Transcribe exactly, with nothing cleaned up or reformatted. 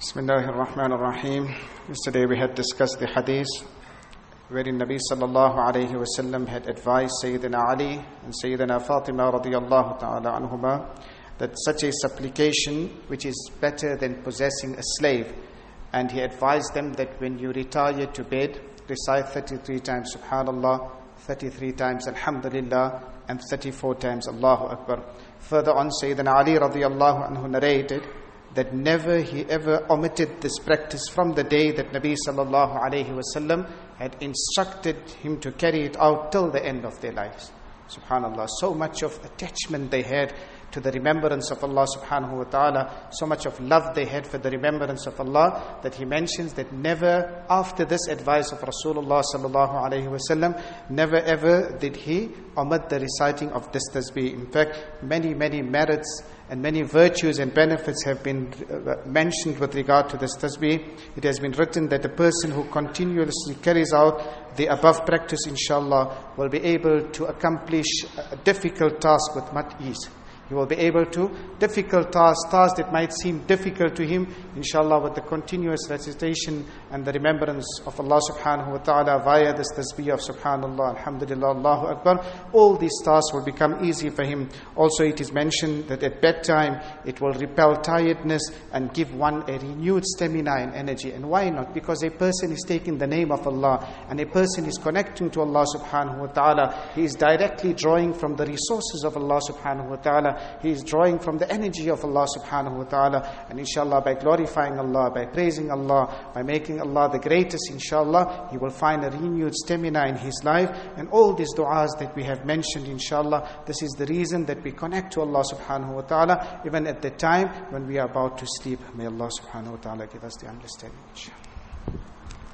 Bismillahir Rahmanir Rahim. Yesterday we had discussed the hadith wherein Nabi sallallahu alayhi wa sallam had advised Sayyidina Ali and Sayyidina Fatima radiyallahu ta'ala anhuma that such a supplication which is better than possessing a slave, and he advised them that when you retire to bed, recite thirty-three times Subhanallah, thirty-three times Alhamdulillah, and thirty-four times Allahu Akbar. Further on, Sayyidina Ali radiyallahu anhu narrated that never he ever omitted this practice from the day that Nabi sallallahu alayhi wasallam had instructed him to carry it out till the end of their lives. Subhanallah, so much of attachment they had to the remembrance of Allah subhanahu wa ta'ala, so much of love they had for the remembrance of Allah, that he mentions that never after this advice of Rasulullah sallallahu alayhi wasallam, never ever did he omit the reciting of this tasbih. In fact, many, many merits and many virtues and benefits have been mentioned with regard to this tasbih. It has been written that a person who continuously carries out the above practice, inshallah, will be able to accomplish a difficult task with much ease. He will be able to, difficult tasks, tasks that might seem difficult to him, inshallah, with the continuous recitation and the remembrance of Allah subhanahu wa ta'ala via this tasbih of Subhanallah, Alhamdulillah, Allahu Akbar, all these tasks will become easy for him. Also, it is mentioned that at bedtime, it will repel tiredness and give one a renewed stamina and energy. And why not? Because a person is taking the name of Allah and a person is connecting to Allah subhanahu wa ta'ala. He is directly drawing from the resources of Allah subhanahu wa ta'ala. He is drawing from the energy of Allah subhanahu wa ta'ala, and inshallah by glorifying Allah, by praising Allah, by making Allah the greatest, inshallah, he will find a renewed stamina in his life. And all these du'as that we have mentioned, inshallah, this is the reason that we connect to Allah subhanahu wa ta'ala even at the time when we are about to sleep. May Allah subhanahu wa ta'ala give us the understanding, inshallah.